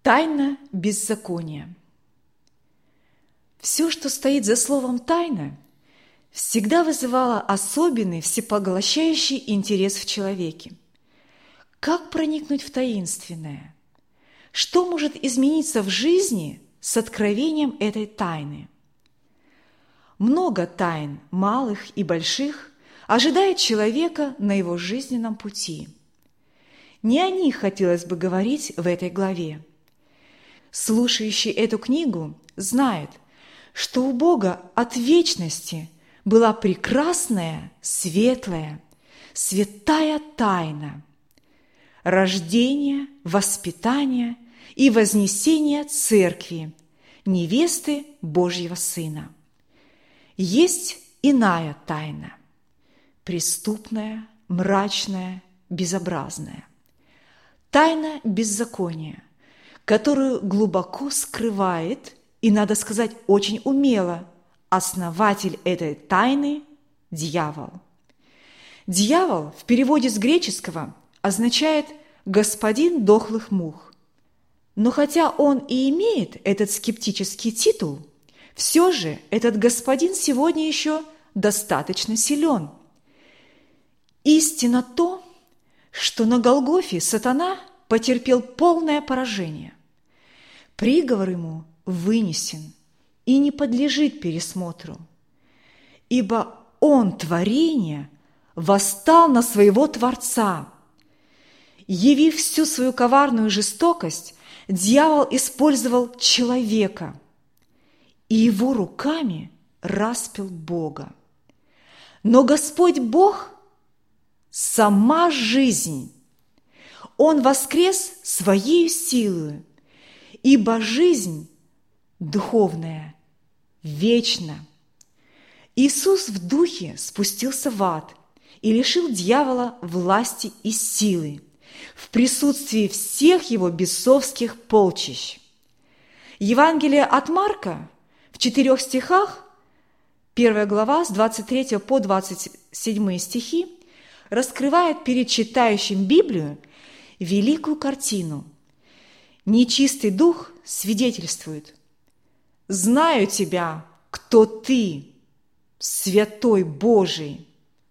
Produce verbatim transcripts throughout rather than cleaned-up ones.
Тайна беззакония. Все, что стоит за словом «тайна», всегда вызывало особенный, всепоглощающий интерес в человеке. Как проникнуть в таинственное? Что может измениться в жизни с откровением этой тайны? Много тайн, малых и больших, ожидает человека на его жизненном пути. Не о них хотелось бы говорить в этой главе. Слушающий эту книгу знает, что у Бога от вечности была прекрасная, светлая, святая тайна – рождение, воспитание и вознесение Церкви, невесты Божьего Сына. Есть иная тайна – преступная, мрачная, безобразная. Тайна беззакония, которую глубоко скрывает, и, надо сказать, очень умело, основатель этой тайны – дьявол. Дьявол в переводе с греческого означает «господин дохлых мух». Но хотя он и имеет этот скептический титул, все же этот господин сегодня еще достаточно силен. Истина то, что на Голгофе сатана потерпел полное поражение. Приговор ему вынесен и не подлежит пересмотру, ибо он, творение, восстал на своего Творца. Явив всю свою коварную жестокость, дьявол использовал человека и его руками распял Бога. Но Господь Бог – сама жизнь. Он воскрес своей силой, ибо жизнь духовная вечна. Иисус в духе спустился в ад и лишил дьявола власти и силы в присутствии всех его бесовских полчищ. Евангелие от Марка в четырех стихах, первая глава с двадцать третьего по двадцать седьмой стихи, раскрывает перед читающим Библию великую картину. Нечистый дух свидетельствует: «Знаю тебя, кто ты, Святой Божий».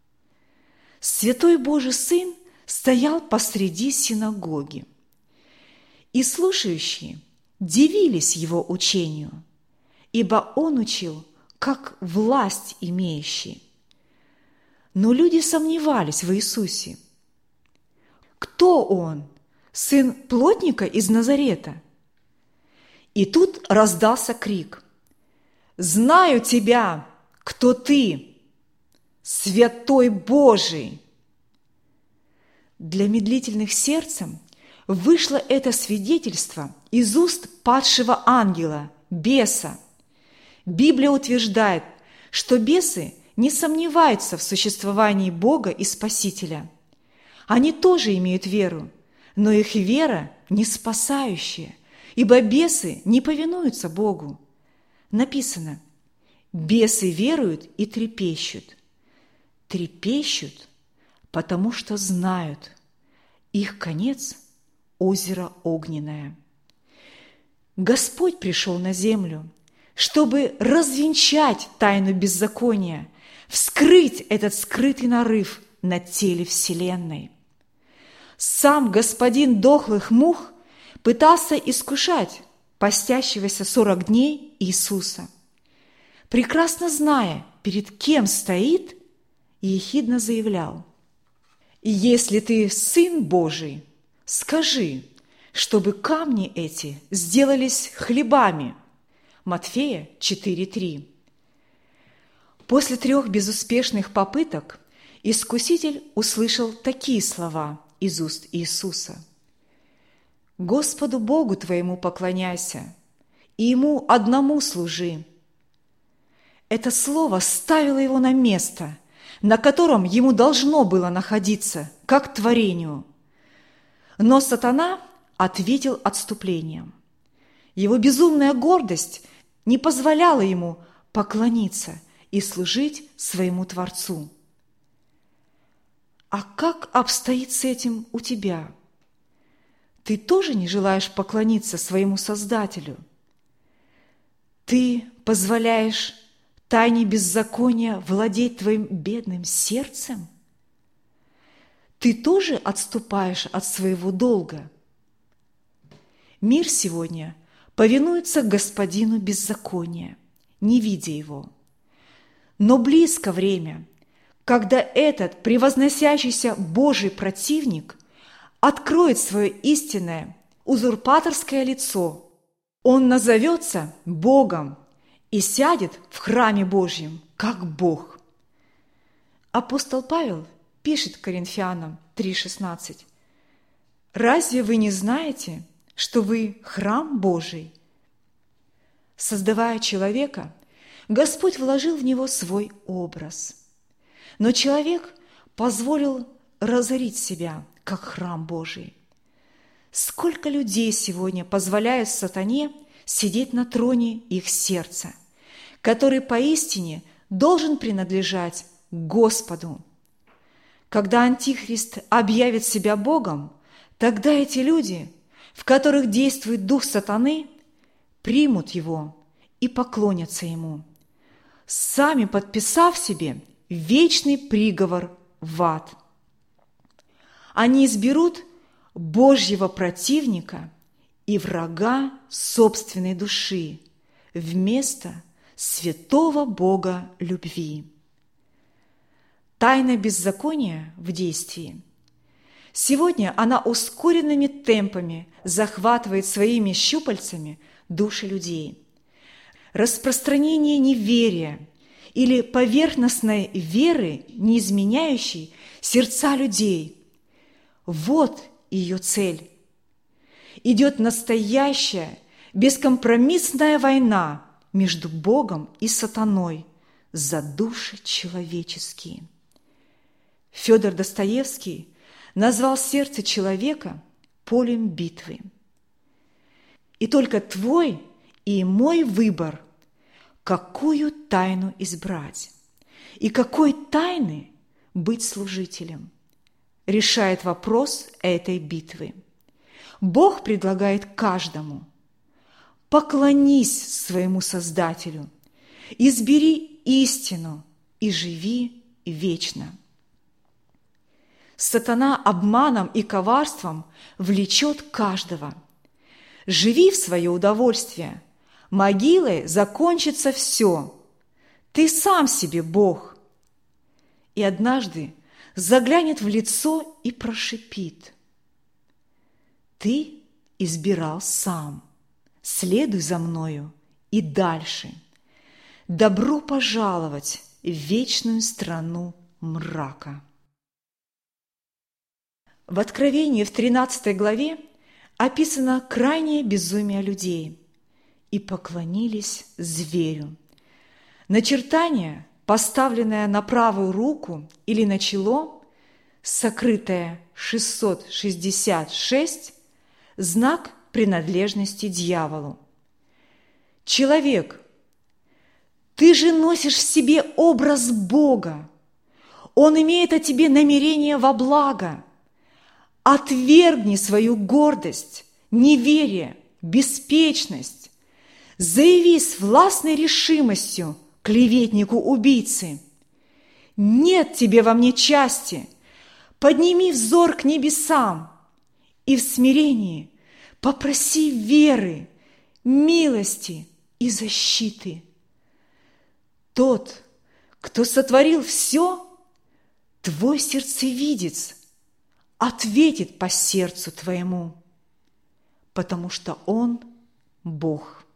Святой Божий Сын стоял посреди синагоги, и слушающие дивились его учению, ибо он учил, как власть имеющий. Но люди сомневались в Иисусе. Кто он? Сын плотника из Назарета? И тут раздался крик: «Знаю тебя, кто ты, Святой Божий!» Для медлительных сердцем вышло это свидетельство из уст падшего ангела, беса. Библия утверждает, что бесы не сомневаются в существовании Бога и Спасителя. Они тоже имеют веру, но их вера не спасающая, ибо бесы не повинуются Богу. Написано: «Бесы веруют и трепещут». Трепещут, потому что знают, их конец – озеро огненное. Господь пришел на землю, чтобы развенчать тайну беззакония, вскрыть этот скрытый нарыв на теле Вселенной. Сам господин дохлых мух пытался искушать постящегося сорок дней Иисуса, прекрасно зная, перед кем стоит, и ехидно заявлял: «Если ты Сын Божий, скажи, чтобы камни эти сделались хлебами». Матфея четыре три. После трех безуспешных попыток искуситель услышал такие слова из уст Иисуса: «Господу Богу твоему поклоняйся, и Ему одному служи». Это слово ставило его на место, на котором ему должно было находиться, как творению. Но сатана ответил отступлением. Его безумная гордость не позволяла ему поклониться и служить своему Творцу. А как обстоит с этим у тебя? ты тоже не желаешь поклониться своему Создателю? Ты позволяешь тайне беззакония владеть твоим бедным сердцем? Ты тоже отступаешь от своего долга? Мир сегодня повинуется господину беззакония, не видя его. Но близко время, когда этот превозносящийся Божий противник откроет свое истинное узурпаторское лицо. Он назовется Богом и сядет в храме Божьем, как Бог. Апостол Павел пишет Коринфянам три шестнадцать. «Разве вы не знаете, что вы храм Божий?» Создавая человека, Господь вложил в него свой образ. Но человек позволил разорить себя, как храм Божий. Сколько людей сегодня позволяют сатане сидеть на троне их сердца, который поистине должен принадлежать Господу. Когда Антихрист объявит себя Богом, тогда эти люди, в которых действует дух сатаны, примут его и поклонятся ему, сами подписав себе вечный приговор в ад. Они изберут Божьего противника и врага собственной души вместо святого Бога любви. Тайна беззакония в действии. Сегодня она ускоренными темпами захватывает своими щупальцами души людей. Распространение неверия или поверхностной веры, не изменяющей сердца людей – вот ее цель. Идет настоящая, бескомпромиссная война между Богом и сатаной за души человеческие. Федор Достоевский назвал сердце человека полем битвы. И только твой и мой выбор, какую тайну избрать и какой тайны быть служителем, решает вопрос этой битвы. Бог предлагает каждому: поклонись своему Создателю, избери истину и живи вечно. Сатана обманом и коварством влечет каждого. Живи в свое удовольствие, могилой закончится все. Ты сам себе Бог. И однажды заглянет в лицо и прошипит: ты избирал сам, следуй за мною и дальше. Добро пожаловать в вечную страну мрака. В Откровении в тринадцатой главе описано крайнее безумие людей и поклонились зверю. Начертание, поставленное на правую руку или на чело, сокрытое шестьсот шестьдесят шесть, знак принадлежности дьяволу. Человек, ты же носишь в себе образ Бога. Он имеет о тебе намерение во благо. Отвергни свою гордость, неверие, беспечность. Заяви с властной решимостью клеветнику-убийце: нет тебе во мне части. Подними взор к небесам и в смирении попроси веры, милости и защиты. Тот, кто сотворил все, твой сердцевидец, ответит по сердцу твоему, потому что Он Бог.